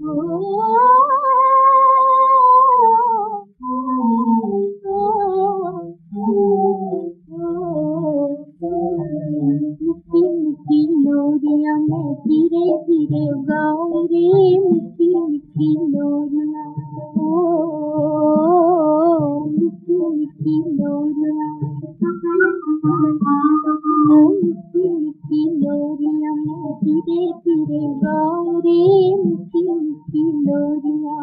मिठी मिठी लोरियां मैं धीरे धीरे गाऊं रे, मिठी मिठी लोरियां, ओ मिठी मिठी लोरियां, ओ मिठी मिठी लोरियां मैं धीरे धीरे गाऊं रे, मिठी मिठी लोरियां।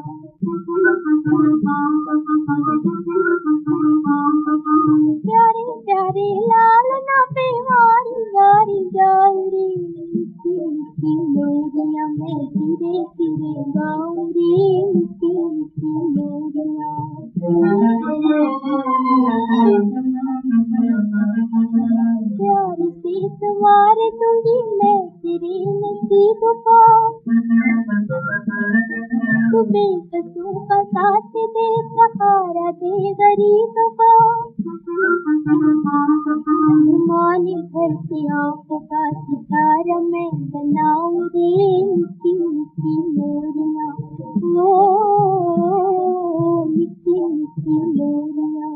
प्यारे प्यारे लालना पे वारी वारी जाऊं रे, मिठी मिठी लोरियां मैं धीरे धीरे गाऊं रे, मिठी मिठी लोरियां। प्यार से सवार दूंगी मैं तेरे नसीब को, तू बेकसों का साथ दे, सहारा दे गरीब को। मानी भर की आंखों का सितारा मैं बनाऊं रे, मिठी मिठी लोरियां, ओ मिठी मिठी लोरियां।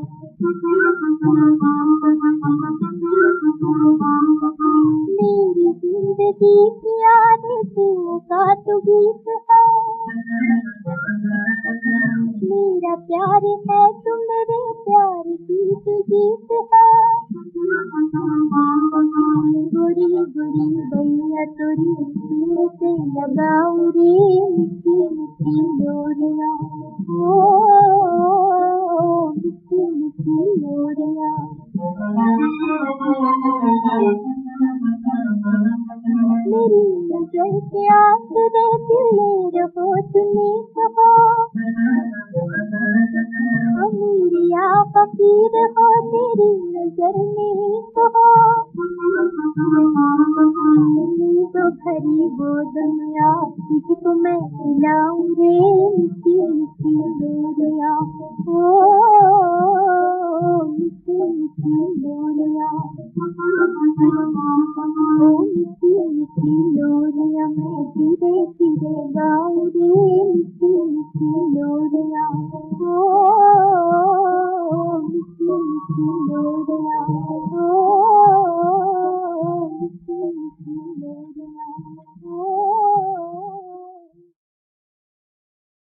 मेरी जिंदगी की आरज़ुओं का तू गीत है, मेरा प्यार है तू मेरे प्यार की तू जीत है। गोरी गोरी बैया तोरी दिल से लगाऊं रे, मिठी मिठी लोरियां, ओ मिठी मिठी लोरियां। मेरी नजर के आसरे दिले रहो तुमने कहो, अमीरिया फकीर हो तेरी नजर में कहो। तो भरी गोद में आ तुझको मैं खिलाऊं रे, मिठी मिठी लोरियां, ओ मिठी मिठी लोरियां, ओ मिठी मिठी लोरियां मैं धीरे धीरे गाऊं रे, मिठी मिठी लोरियां।